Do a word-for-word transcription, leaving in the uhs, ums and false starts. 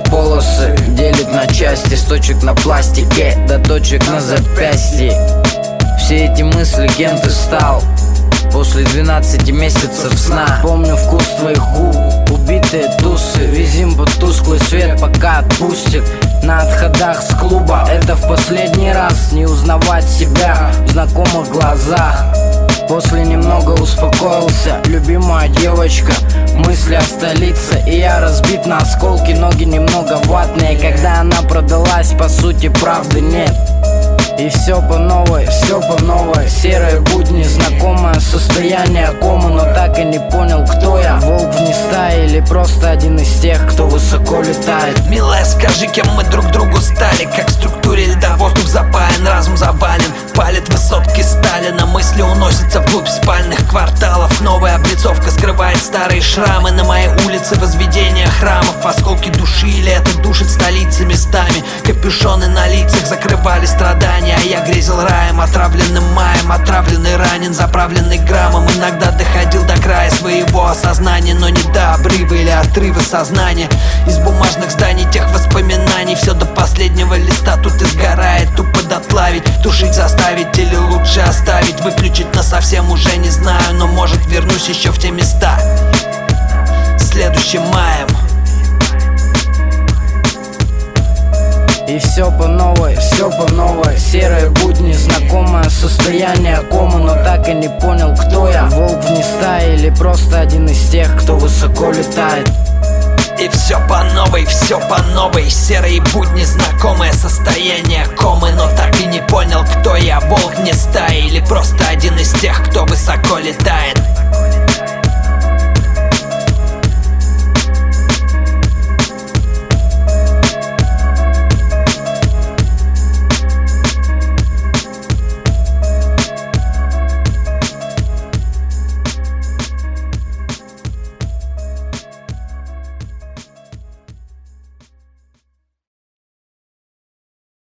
полосы делит на части, с точек на пластике до точек на запястье. Все эти мысли, кем ты стал после двенадцати месяцев сна. Помню вкус твоих губ, убитые тусы. Везим под тусклый свет, пока отпустит. На отходах с клуба это в последний раз. Не узнавать себя в знакомых глазах. После немного успокоился, любимая девочка. Мысли о столице, и я разбит на осколки. Ноги немного ватные, когда она продалась, по сути правды нет. И все по новой, все по новой. Серые будни, знакомое состояние кома, но так и не понял, кто я. Волк вне стаи или просто один из тех, кто высоко летает. Милая, скажи, кем мы друг другу стали? Как в структуре льда воздух запаян, разум завален. Палит высотки Сталина, мысли уносятся вглубь спальных кварталов. Новая облицовка скрывает старые шрамы. На моей улице возведение храмов. Осколки души, или это душит столицы местами. Капюшоны на лицах закрывали страдания. А я грезил раем, отравленным маем. Отравленный, ранен, заправленный граммом. Иногда доходил до края своего осознания, но не до обрыва или отрыва сознания. Из бумажных зданий тех воспоминаний все до последнего листа тут изгорает. Тупо дотлавить, тушить, заставить или лучше оставить. Выключить насовсем уже не знаю, но может вернусь еще в те места следующим маем. И все по новой, все по новой. Серые будни, знакомое состояние кома, но так и не понял, кто я. Волк вне стаи или просто один из тех, кто высоко летает. И все по новой, все по новой. Серые будни, знакомое состояние комы, но так и не понял, кто я. Волк вне стаи или просто один из тех, кто высоко летает.